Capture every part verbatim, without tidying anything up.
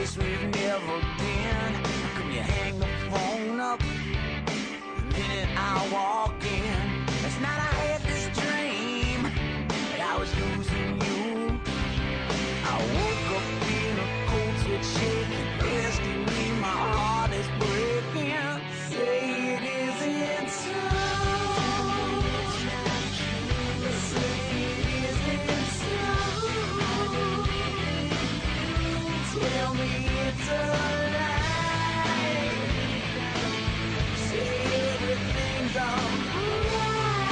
place we've never been. Can you hang the phone up the minute I walk in? Last night I had this dream that I was losing you. I woke up in a cold sweat shaking, resting me, my heart is breaking. Say it isn't so. Say it isn't so. Tell me it's a lie. Say everything's alright.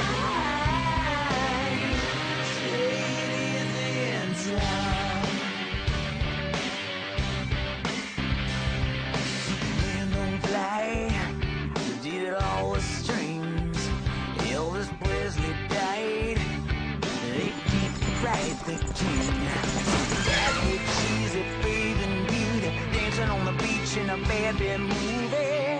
Say it isn't time. Random flight, did it all with strings. Elvis Presley died. They keep right the king. That with cheesy bathing beauty, dancing on the beach in a bad bad movie.